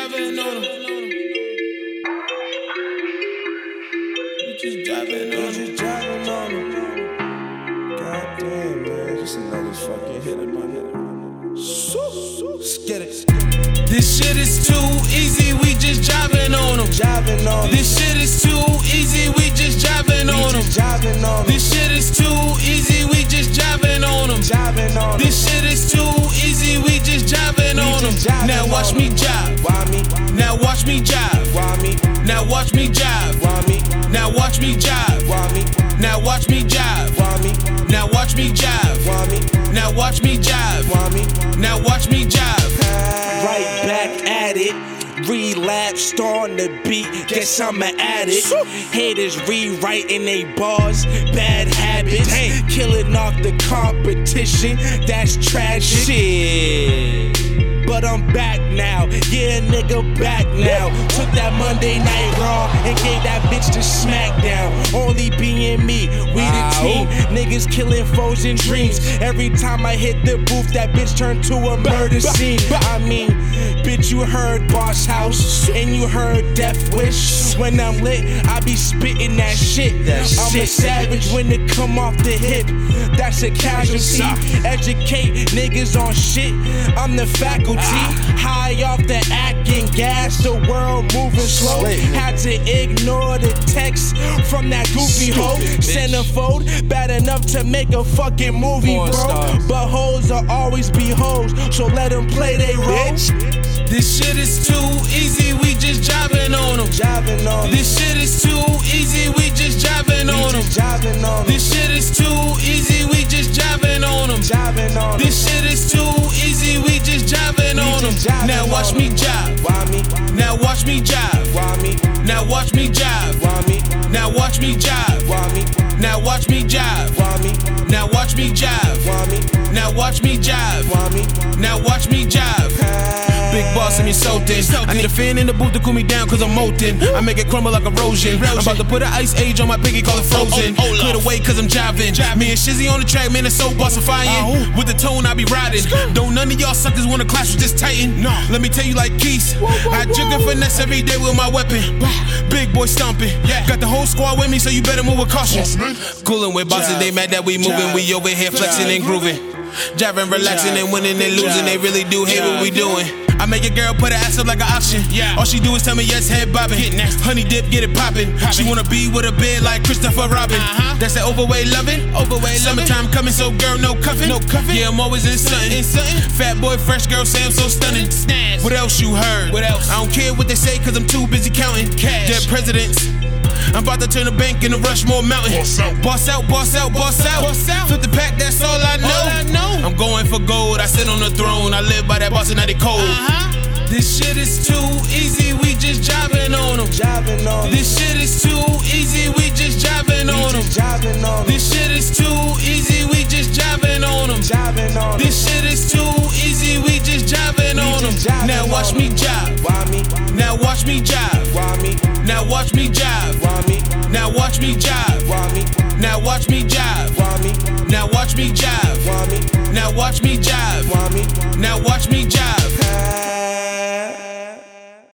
driving on them. We just driving on them. Just driving on them. God damn, man. Just another fucking hit in my head. Let's get it. This shit is too easy, we just driving on them. Driving on them. This shit is too easy, we just driving on them. Driving on them. This shit is too easy, we just driving on them. Driving on them. This shit is too easy, we just driving on them. Now watch me jive. Why me? Now watch me jive. Why me? Now watch me jive. Why me? Now watch me jive. Why me? Now watch me jive. Why me? Now watch me jive. Why me? Now watch me jive. Why me? Now watch me jive. Right back at it. Relapsed on the beat, guess I'm an addict. Haters rewriting they bars, bad habits. Killing off the competition, that's tragic. Shit. But I'm back now, yeah, nigga, back now. Took that Monday Night Raw and gave that bitch the smackdown. Only being me, we the team. Niggas killing foes and dreams. Every time I hit the booth, that bitch turned to a murder scene. I mean, bitch, you heard Boss House and you heard Death Wish. When I'm lit, I be spitting that shit. I'm a savage when it come off the hip. That's a casualty. Educate niggas on shit. I'm the faculty. High off the acting gas, the world moving slow. Had to ignore the text from that goofy hoe. Centerfold, bad enough to make a fucking movie, bro. But hoes will always be hoes, so let them play they role. This shit is too easy, we just driving on them. Driving on them. This shit is too easy, we just driving on them. Driving on them. This shit is too easy, we just driving on them. Driving on them. This shit is too easy, we just driving on them. Now watch me jive. Why me? Now watch me jive. Why me? Now watch me jive. Why me? Now watch me jive. Why me? Now watch me jive. Why me? Now watch me jive. Why me? Now watch me jive. Why me? Now watch me jive. Big boss, I'm insulting. I need a fan in the booth to cool me down, cause I'm molten. I make it crumble like erosion. I'm about to put an ice age on my pinky, call it frozen. Clear the way, cause I'm jiving. Me and Shizzy on the track, man, it's so bossifying. With the tone, I be riding. Don't none of y'all suckers wanna clash with this titan. Let me tell you like Keys. I jig and finesse every day with my weapon. Big boy stomping. Got the whole squad with me, so you better move with caution. Coolin' with bosses, they mad that we moving. We over here flexing and grooving. Jiving, relaxing, and winning and losing. They really do hate what we doing. I make a girl put her ass up like an auction. All she do is tell me yes, head bobbing. Honey dip, get it poppin'. She wanna be with a bed like Christopher Robin. That's that overweight loving. Summertime coming, so girl, no cuffing. Yeah, I'm always in something. Fat boy, fresh girl, say I'm so stunning. What else you heard? I don't care what they say, cause I'm too busy counting cash. Dead presidents. I'm about to turn the bank into Rushmore Mountain. Boss out, boss out, boss out. Flip the pack, that's all I know. I'm going for gold, I sit on the throne. I live by that Boston code. This shit is too easy, we just driving on them. Driving on them. This shit is too easy, we just driving on them. Driving on them. This shit is too easy, we just driving on them. Driving on them. This shit is too easy, we just driving on them. Now watch me jive. Why me? Now watch me jive. Why me? Now watch me jive. Why me? Now watch me jive. Why me? Now watch me jive. Why me? Now watch me jive. Why me? Now watch me jive. Why me? Now watch me jive.